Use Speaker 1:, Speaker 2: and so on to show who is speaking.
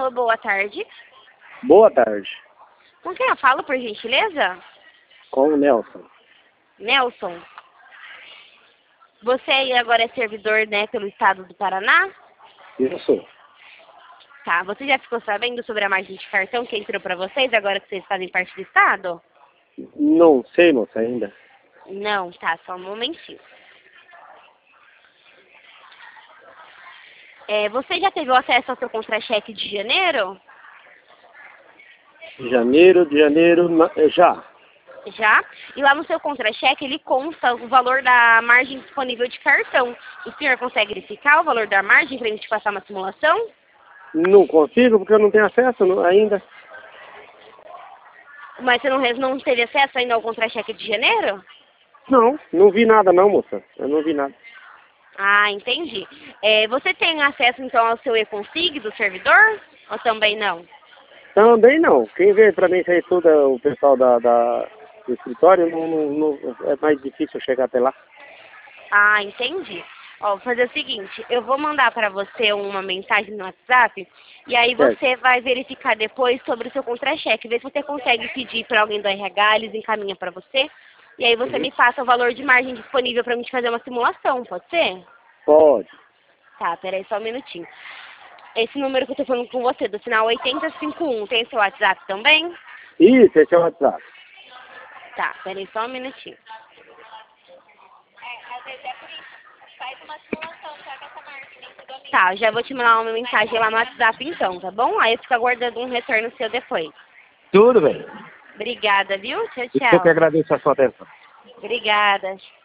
Speaker 1: Alô, boa tarde.
Speaker 2: Boa tarde.
Speaker 1: Com quem eu falo, por gentileza?
Speaker 2: Com o Nelson.
Speaker 1: Nelson. Você aí agora é servidor, né, pelo estado do Paraná?
Speaker 2: Isso.
Speaker 1: Tá, você já ficou sabendo sobre a margem de cartão que entrou para vocês, agora que vocês fazem parte do estado?
Speaker 2: Não sei, moça, ainda.
Speaker 1: Não, tá, só um momentinho. Você já teve o acesso ao seu contra-cheque de janeiro?
Speaker 2: De janeiro, já.
Speaker 1: Já? E lá no seu contra-cheque ele consta o valor da margem disponível de cartão. O senhor consegue verificar o valor da margem para a gente passar uma simulação?
Speaker 2: Não consigo porque eu não tenho acesso ainda.
Speaker 1: Mas você não teve acesso ainda ao contra-cheque de janeiro?
Speaker 2: Não vi nada não, moça. Eu não vi nada.
Speaker 1: Ah, entendi. Você tem acesso então ao seu e-consig do servidor? Ou também não?
Speaker 2: Também não. Quem vê pra mim isso aí tudo é o pessoal do escritório, é mais difícil chegar até lá.
Speaker 1: Ah, entendi. Ó, vou fazer o seguinte, eu vou mandar para você uma mensagem no WhatsApp e aí
Speaker 2: Certo.
Speaker 1: você vai verificar depois sobre o seu contra-cheque, ver se você consegue pedir para alguém do RH, eles encaminham para você e aí você me passa o valor de margem disponível para a gente fazer uma simulação, pode ser?
Speaker 2: Pode.
Speaker 1: Tá, peraí só um minutinho. Esse número que eu tô falando com você, do final 8051, tem seu WhatsApp também?
Speaker 2: Isso, esse é o WhatsApp.
Speaker 1: Tá, peraí só um minutinho. Tá, já vou te mandar uma mensagem lá no WhatsApp então, tá bom? Aí eu fico aguardando um retorno seu depois.
Speaker 2: Tudo bem.
Speaker 1: Obrigada, viu? Tchau,
Speaker 2: Eu que
Speaker 1: tchau.
Speaker 2: agradeço a sua atenção.
Speaker 1: Obrigada.